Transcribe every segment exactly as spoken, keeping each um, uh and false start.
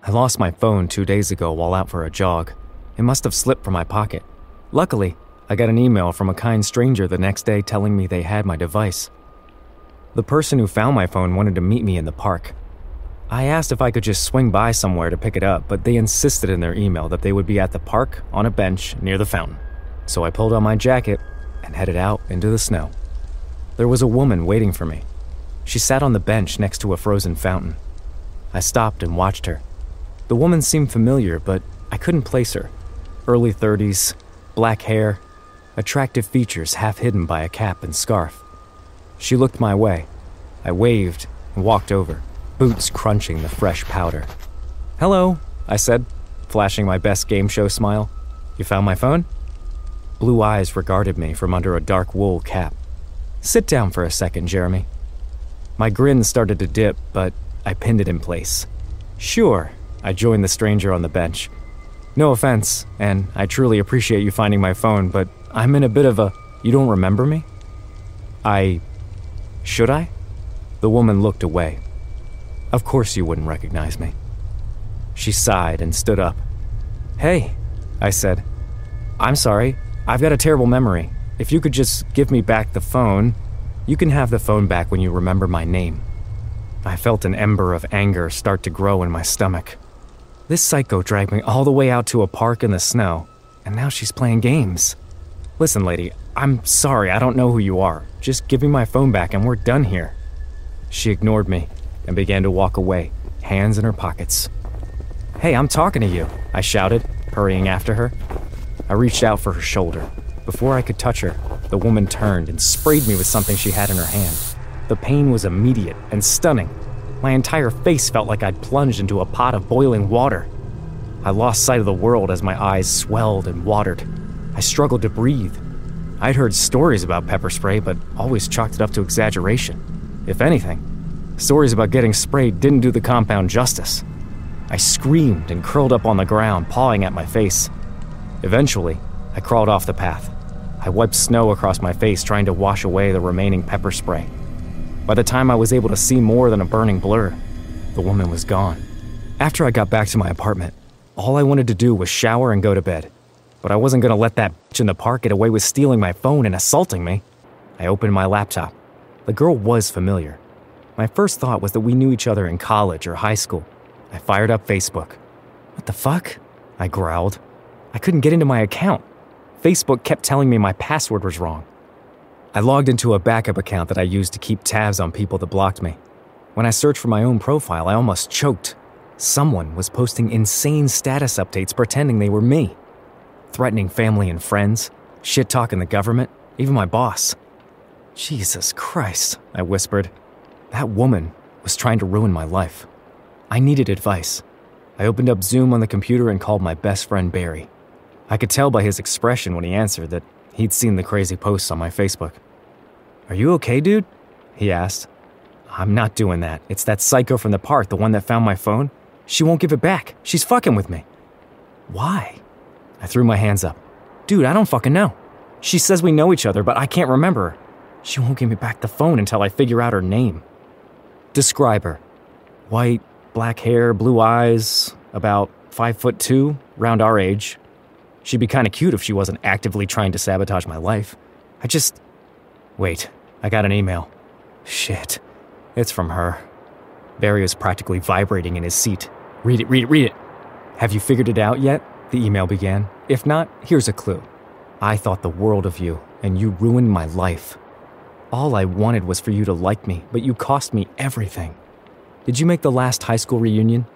I lost my phone two days ago while out for a jog. It must have slipped from my pocket. Luckily, I got an email from a kind stranger the next day telling me they had my device. The person who found my phone wanted to meet me in the park. I asked if I could just swing by somewhere to pick it up, but they insisted in their email that they would be at the park on a bench near the fountain. So I pulled on my jacket and headed out into the snow. There was a woman waiting for me. She sat on the bench next to a frozen fountain. I stopped and watched her. The woman seemed familiar, but I couldn't place her. Early thirties, black hair, attractive features half hidden by a cap and scarf. She looked my way. I waved and walked over, boots crunching the fresh powder. "Hello," I said, flashing my best game show smile. "You found my phone?" Blue eyes regarded me from under a dark wool cap. "Sit down for a second, Jeremy." My grin started to dip, but I pinned it in place. "Sure," I joined the stranger on the bench. "No offense, and I truly appreciate you finding my phone, but I'm in a bit of a... You don't remember me?" I... Should I? The woman looked away. "Of course you wouldn't recognize me." She sighed and stood up. "Hey," I said. "I'm sorry. I've got a terrible memory. If you could just give me back the phone, you can have the phone back when you remember my name." I felt an ember of anger start to grow in my stomach. This psycho dragged me all the way out to a park in the snow, and now she's playing games. "Listen, lady, I'm sorry, I don't know who you are. Just give me my phone back and we're done here." She ignored me and began to walk away, hands in her pockets. "Hey, I'm talking to you," I shouted, hurrying after her. I reached out for her shoulder. Before I could touch her, the woman turned and sprayed me with something she had in her hand. The pain was immediate and stunning. My entire face felt like I'd plunged into a pot of boiling water. I lost sight of the world as my eyes swelled and watered. I struggled to breathe. I'd heard stories about pepper spray, but always chalked it up to exaggeration. If anything, stories about getting sprayed didn't do the compound justice. I screamed and curled up on the ground, pawing at my face. Eventually, I crawled off the path. I wiped snow across my face, trying to wash away the remaining pepper spray. By the time I was able to see more than a burning blur, the woman was gone. After I got back to my apartment, all I wanted to do was shower and go to bed. But I wasn't going to let that bitch in the park get away with stealing my phone and assaulting me. I opened my laptop. The girl was familiar. My first thought was that we knew each other in college or high school. I fired up Facebook. "What the fuck?" I growled. I couldn't get into my account. Facebook kept telling me my password was wrong. I logged into a backup account that I used to keep tabs on people that blocked me. When I searched for my own profile, I almost choked. Someone was posting insane status updates pretending they were me. Threatening family and friends, shit-talking the government, even my boss. "Jesus Christ," I whispered. That woman was trying to ruin my life. I needed advice. I opened up Zoom on the computer and called my best friend Barry. I could tell by his expression when he answered that he'd seen the crazy posts on my Facebook. "Are you okay, dude?" he asked. "I'm not doing that. It's that psycho from the park, the one that found my phone. She won't give it back. She's fucking with me." "Why?" I threw my hands up. "Dude, I don't fucking know. She says we know each other, but I can't remember her. She won't give me back the phone until I figure out her name." "Describe her." "White, black hair, blue eyes, about five foot two, round our age. She'd be kinda cute if she wasn't actively trying to sabotage my life. I just... Wait, I got an email. Shit, it's from her." Barry was practically vibrating in his seat. "Read it, read it, read it." "Have you figured it out yet?" the email began. "If not, here's a clue. I thought the world of you, and you ruined my life. All I wanted was for you to like me, but you cost me everything. Did you make the last high school reunion?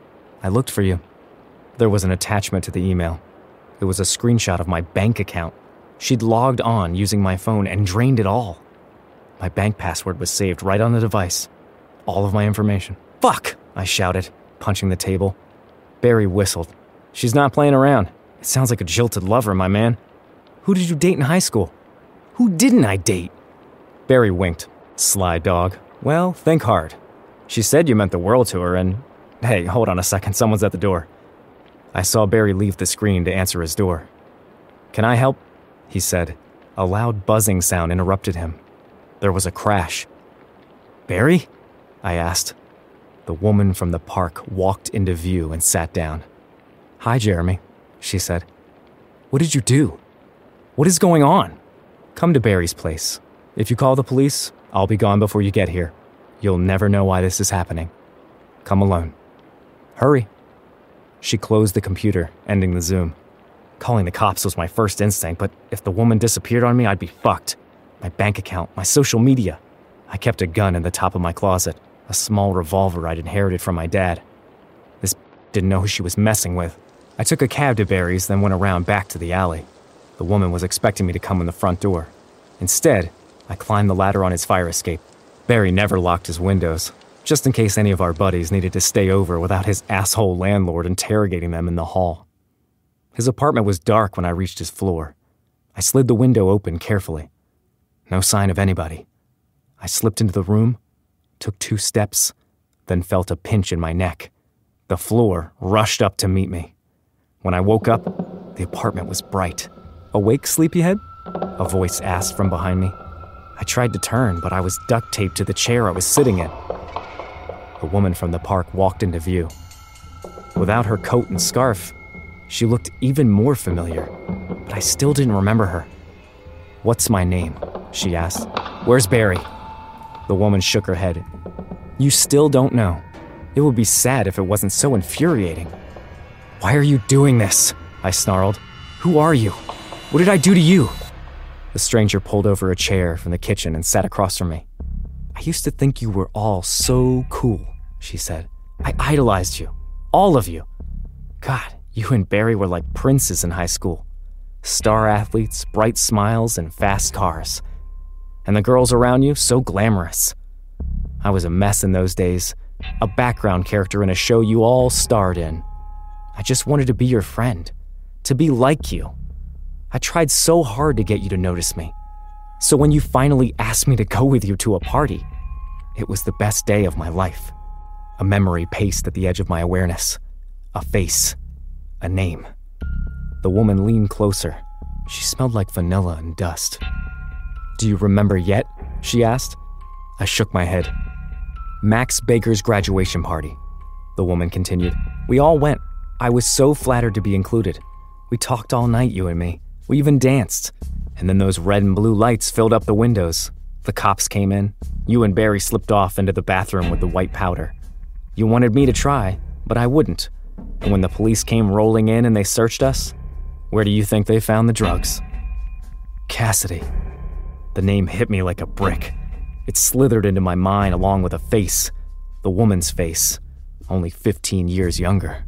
I looked for you." There was an attachment to the email. It was a screenshot of my bank account. She'd logged on using my phone and drained it all. My bank password was saved right on the device. All of my information. "Fuck!" I shouted, punching the table. Barry whistled. "She's not playing around. It sounds like a jilted lover, my man. Who did you date in high school?" "Who didn't I date?" Barry winked. "Sly dog. Well, think hard. She said you meant the world to her and... Hey, hold on a second, someone's at the door." I saw Barry leave the screen to answer his door. "Can I help?" he said. A loud buzzing sound interrupted him. There was a crash. "Barry?" I asked. The woman from the park walked into view and sat down. "Hi, Jeremy," she said. "What did you do? What is going on? Come to Barry's place. If you call the police, I'll be gone before you get here. You'll never know why this is happening. Come alone. Hurry." She closed the computer, ending the Zoom. Calling the cops was my first instinct, but if the woman disappeared on me, I'd be fucked. My bank account, my social media. I kept a gun in the top of my closet, a small revolver I'd inherited from my dad. This didn't know who she was messing with. I took a cab to Barry's, then went around back to the alley. The woman was expecting me to come in the front door. Instead, I climbed the ladder on his fire escape. Barry never locked his windows, just in case any of our buddies needed to stay over without his asshole landlord interrogating them in the hall. His apartment was dark when I reached his floor. I slid the window open carefully. No sign of anybody. I slipped into the room, took two steps, then felt a pinch in my neck. The floor rushed up to meet me. When I woke up, the apartment was bright. "Awake, sleepyhead?" a voice asked from behind me. I tried to turn, but I was duct taped to the chair I was sitting in. The woman from the park walked into view. Without her coat and scarf, she looked even more familiar, but I still didn't remember her. "What's my name?" she asked. "Where's Barry?" The woman shook her head. "You still don't know. It would be sad if it wasn't so infuriating." "Why are you doing this?" I snarled. "Who are you? What did I do to you?" The stranger pulled over a chair from the kitchen and sat across from me. "I used to think you were all so cool," she said. "I idolized you. All of you. God, you and Barry were like princes in high school. Star athletes, bright smiles, and fast cars. And the girls around you, so glamorous. I was a mess in those days, a background character in a show you all starred in. I just wanted to be your friend, to be like you. I tried so hard to get you to notice me. So when you finally asked me to go with you to a party, it was the best day of my life." A memory paced at the edge of my awareness. A face. A name. The woman leaned closer. She smelled like vanilla and dust. "Do you remember yet?" she asked. I shook my head. "Max Baker's graduation party," the woman continued. "We all went. I was so flattered to be included. We talked all night, you and me. We even danced. And then those red and blue lights filled up the windows. The cops came in. You and Barry slipped off into the bathroom with the white powder. You wanted me to try, but I wouldn't. And when the police came rolling in and they searched us, where do you think they found the drugs?" Cassidy. The name hit me like a brick. It slithered into my mind along with a face. The woman's face, only fifteen years younger.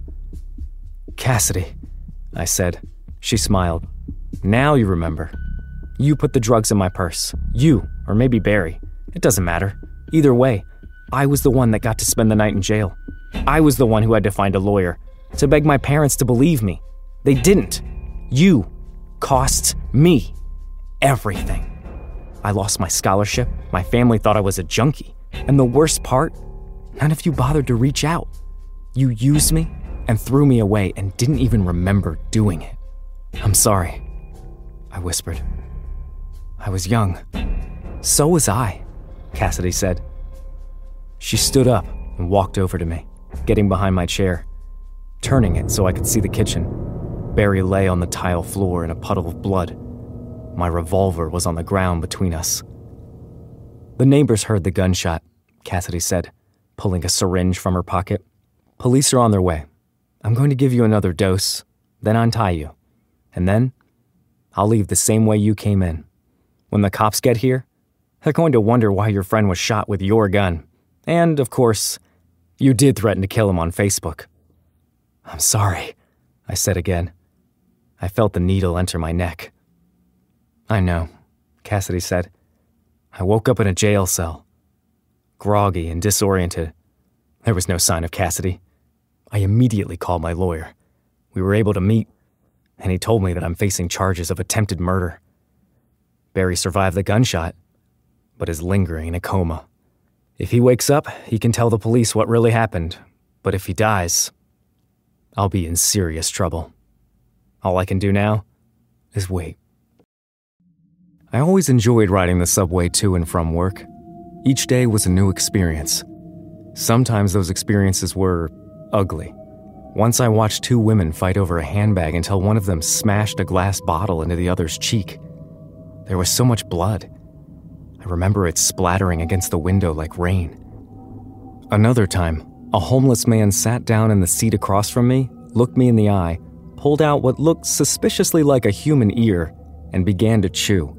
"Cassidy," I said. She smiled. "Now you remember. You put the drugs in my purse. You, or maybe Barry. It doesn't matter. Either way, I was the one that got to spend the night in jail. I was the one who had to find a lawyer, to beg my parents to believe me. They didn't. You cost me everything. I lost my scholarship, my family thought I was a junkie, and the worst part, none of you bothered to reach out. You used me and threw me away and didn't even remember doing it. I'm sorry," I whispered. "I was young." "So was I," Cassidy said. She stood up and walked over to me, getting behind my chair, turning it so I could see the kitchen. Barry lay on the tile floor in a puddle of blood. My revolver was on the ground between us. "The neighbors heard the gunshot," Cassidy said, pulling a syringe from her pocket. "Police are on their way. I'm going to give you another dose, then untie you. And then, I'll leave the same way you came in. When the cops get here, they're going to wonder why your friend was shot with your gun. And, of course, you did threaten to kill him on Facebook." "I'm sorry," I said again. I felt the needle enter my neck. "I know," Cassidy said. "I woke up in a jail cell, groggy and disoriented. There was no sign of Cassidy. I immediately called my lawyer. We were able to meet, and he told me that I'm facing charges of attempted murder. Barry survived the gunshot, but is lingering in a coma. If he wakes up, he can tell the police what really happened, but if he dies, I'll be in serious trouble. All I can do now is wait." I always enjoyed riding the subway to and from work. Each day was a new experience. Sometimes those experiences were ugly. Once I watched two women fight over a handbag until one of them smashed a glass bottle into the other's cheek. There was so much blood. I remember it splattering against the window like rain. Another time, a homeless man sat down in the seat across from me, looked me in the eye, pulled out what looked suspiciously like a human ear, and began to chew.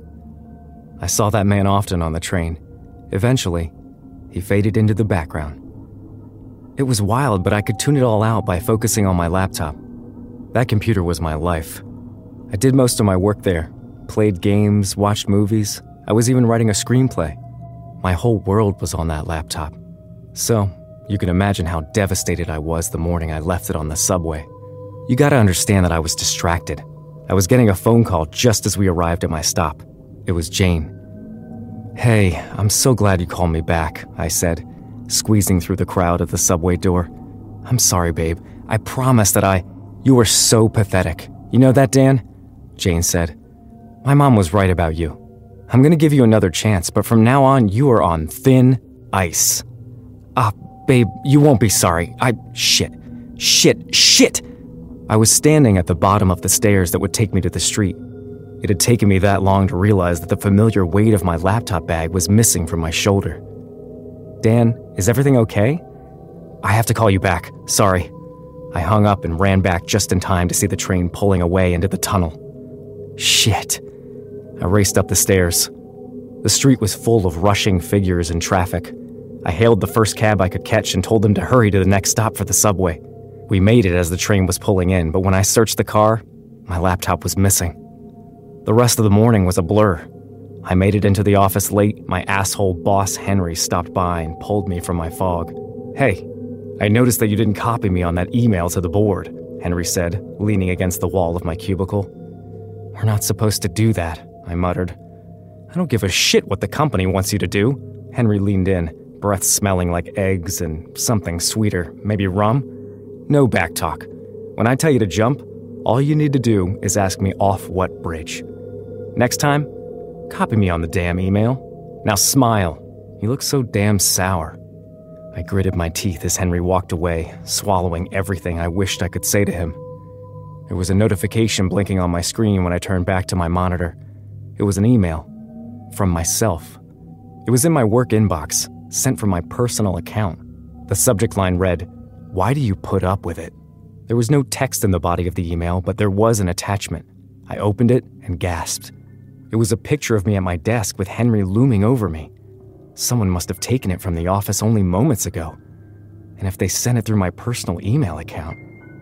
I saw that man often on the train. Eventually, he faded into the background. It was wild, but I could tune it all out by focusing on my laptop. That computer was my life. I did most of my work there, played games, watched movies. I was even writing a screenplay. My whole world was on that laptop. So, you can imagine how devastated I was the morning I left it on the subway. You gotta understand that I was distracted. I was getting a phone call just as we arrived at my stop. It was Jane. "Hey, I'm so glad you called me back," I said, squeezing through the crowd at the subway door. "I'm sorry, babe. I promise that I..." "You were so pathetic. You know that, Dan?" Jane said. "My mom was right about you. I'm gonna give you another chance, but from now on, you are on thin ice." "Ah, babe, you won't be sorry. I... Shit. Shit. Shit!" I was standing at the bottom of the stairs that would take me to the street. It had taken me that long to realize that the familiar weight of my laptop bag was missing from my shoulder. "Dan, is everything okay?" "I have to call you back. Sorry." I hung up and ran back just in time to see the train pulling away into the tunnel. Shit. I raced up the stairs. The street was full of rushing figures and traffic. I hailed the first cab I could catch and told them to hurry to the next stop for the subway. We made it as the train was pulling in, but when I searched the car, my laptop was missing. The rest of the morning was a blur. I made it into the office late. My asshole boss Henry stopped by and pulled me from my fog. "Hey, I noticed that you didn't copy me on that email to the board," Henry said, leaning against the wall of my cubicle. "We're not supposed to do that," I muttered. "I don't give a shit what the company wants you to do." Henry leaned in, breath smelling like eggs and something sweeter, maybe rum. "No backtalk. When I tell you to jump, all you need to do is ask me off what bridge. Next time, copy me on the damn email. Now smile. You look so damn sour." I gritted my teeth as Henry walked away, swallowing everything I wished I could say to him. There was a notification blinking on my screen when I turned back to my monitor. It was an email. From myself. It was in my work inbox, sent from my personal account. The subject line read, "Why do you put up with it?" There was no text in the body of the email, but there was an attachment. I opened it and gasped. It was a picture of me at my desk with Henry looming over me. Someone must have taken it from the office only moments ago. And if they sent it through my personal email account...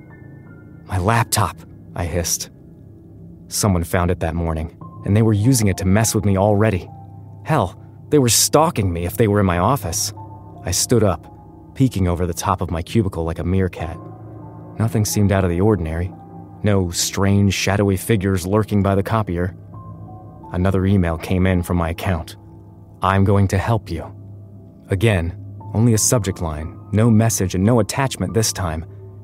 "My laptop," I hissed. Someone found it that morning, and they were using it to mess with me already. Hell, they were stalking me if they were in my office. I stood up, peeking over the top of my cubicle like a meerkat. Nothing seemed out of the ordinary. No strange, shadowy figures lurking by the copier. Another email came in from my account. "I'm going to help you." Again, only a subject line, no message and no attachment this time.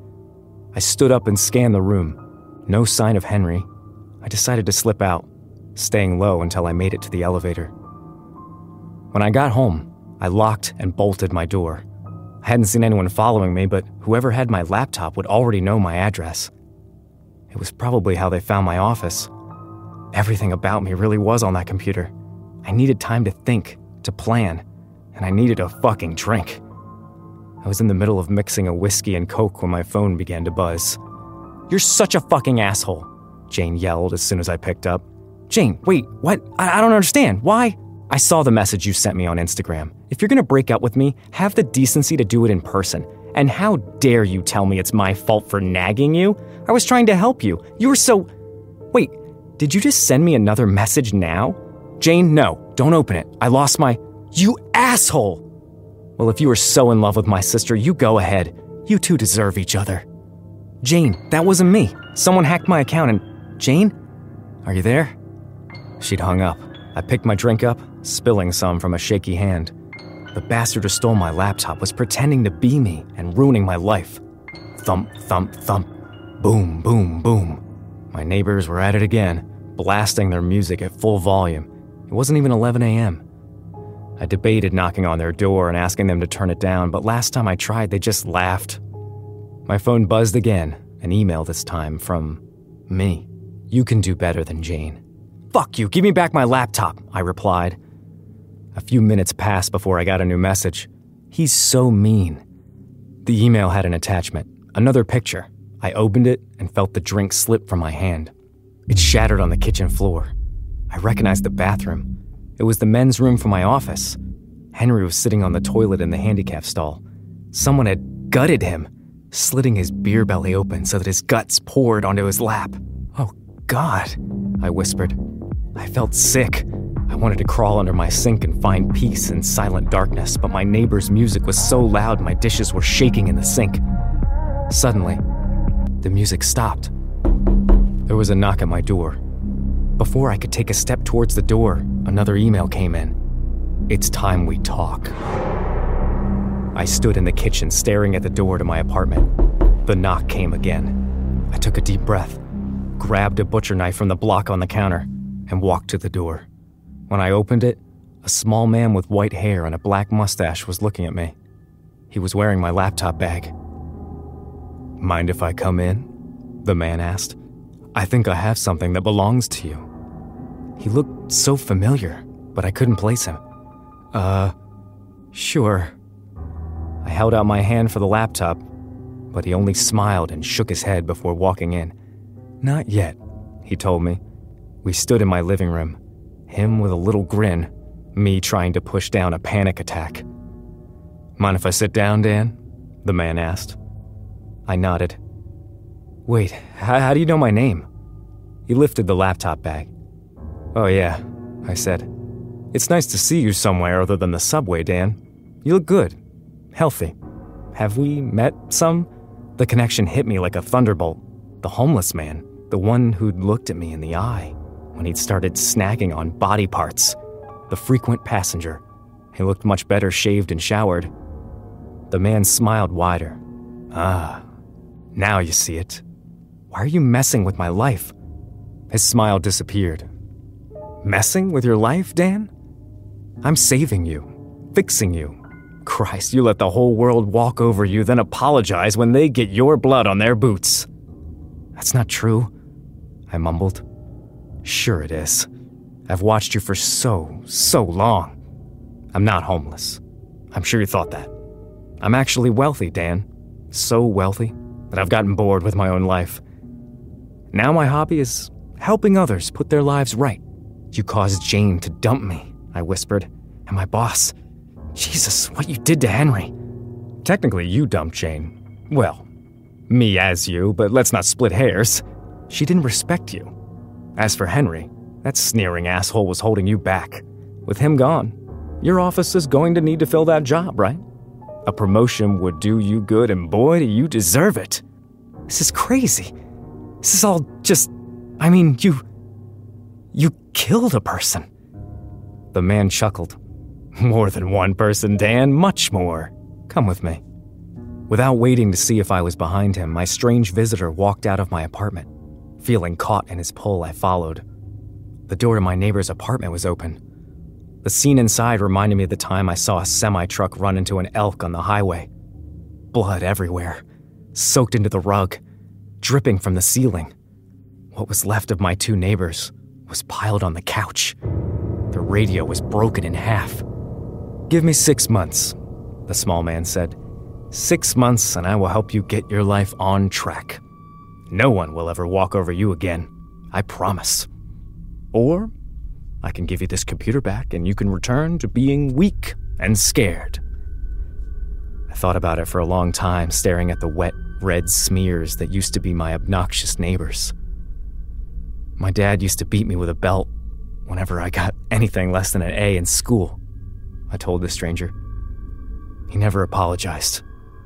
I stood up and scanned the room. No sign of Henry. I decided to slip out, staying low until I made it to the elevator. When I got home, I locked and bolted my door. I hadn't seen anyone following me, but whoever had my laptop would already know my address. It was probably how they found my office. Everything about me really was on that computer. I needed time to think, to plan, and I needed a fucking drink. I was in the middle of mixing a whiskey and Coke when my phone began to buzz. "You're such a fucking asshole," Jane yelled as soon as I picked up. "Jane, wait, what? I, I don't understand. Why?" "I saw the message you sent me on Instagram. If you're gonna break up with me, have the decency to do it in person. And how dare you tell me it's my fault for nagging you? I was trying to help you. You were so... Wait, did you just send me another message now?" "Jane, no, don't open it. I lost my..." "You asshole!" "Well, if you were so in love with my sister, you go ahead. You two deserve each other." "Jane, that wasn't me. Someone hacked my account and... Jane? Are you there?" She'd hung up. I picked my drink up, spilling some from a shaky hand. The bastard who stole my laptop was pretending to be me and ruining my life. Thump, thump, thump. Boom, boom, boom. My neighbors were at it again, blasting their music at full volume. It wasn't even eleven a.m. I debated knocking on their door and asking them to turn it down, but last time I tried, they just laughed. My phone buzzed again, an email this time from me. "You can do better than Jane." "Fuck you, give me back my laptop," I replied. A few minutes passed before I got a new message. "He's so mean." The email had an attachment, another picture. I opened it and felt the drink slip from my hand. It shattered on the kitchen floor. I recognized the bathroom. It was the men's room from my office. Henry was sitting on the toilet in the handicap stall. Someone had gutted him, slitting his beer belly open so that his guts poured onto his lap. "Oh, God," I whispered. I felt sick. I wanted to crawl under my sink and find peace in silent darkness, but my neighbor's music was so loud my dishes were shaking in the sink. Suddenly, the music stopped. There was a knock at my door. Before I could take a step towards the door, another email came in. "It's time we talk." I stood in the kitchen staring at the door to my apartment. The knock came again. I took a deep breath, grabbed a butcher knife from the block on the counter, and walked to the door. When I opened it, a small man with white hair and a black mustache was looking at me. He was wearing my laptop bag. "Mind if I come in?" the man asked. "I think I have something that belongs to you." He looked so familiar, but I couldn't place him. Uh, sure. I held out my hand for the laptop, but he only smiled and shook his head before walking in. "Not yet," he told me. We stood in my living room, him with a little grin, me trying to push down a panic attack. "Mind if I sit down, Dan?" the man asked. I nodded. "Wait, how, how do you know my name?" He lifted the laptop bag. "Oh yeah," I said. "It's nice to see you somewhere other than the subway, Dan. You look good. Healthy. Have we met some?" The connection hit me like a thunderbolt. The homeless man, the one who'd looked at me in the eye when he'd started snacking on body parts. The frequent passenger. He looked much better shaved and showered. The man smiled wider. "Ah, now you see it. Why are you messing with my life?" His smile disappeared. "Messing with your life, Dan? I'm saving you, fixing you. Christ, you let the whole world walk over you, then apologize when they get your blood on their boots." "That's not true," I mumbled. "Sure it is. I've watched you for so, so long. I'm not homeless. I'm sure you thought that. I'm actually wealthy, Dan. So wealthy that I've gotten bored with my own life. Now my hobby is helping others put their lives right. You caused Jane to dump me," I whispered, "and my boss. Jesus, what you did to Henry." "Technically, you dumped Jane. Well, me as you, but let's not split hairs. She didn't respect you. As for Henry, that sneering asshole was holding you back. With him gone, your office is going to need to fill that job, right? A promotion would do you good, and boy, do you deserve it." "This is crazy. This is all just... I mean, you... You killed a person." The man chuckled. "More than one person, Dan, much more. Come with me." Without waiting to see if I was behind him, my strange visitor walked out of my apartment. Feeling caught in his pull, I followed. The door to my neighbor's apartment was open. The scene inside reminded me of the time I saw a semi-truck run into an elk on the highway. Blood everywhere, soaked into the rug, dripping from the ceiling. What was left of my two neighbors was piled on the couch. The radio was broken in half. "Give me six months, the small man said. "Six months and I will help you get your life on track. No one will ever walk over you again, I promise. Or I can give you this computer back and you can return to being weak and scared." I thought about it for a long time, staring at the wet, red smears that used to be my obnoxious neighbors. My dad used to beat me with a belt whenever I got anything less than an A in school, I told the stranger. He never apologized.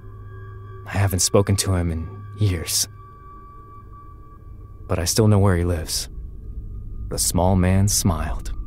I haven't spoken to him in years. But I still know where he lives. The small man smiled.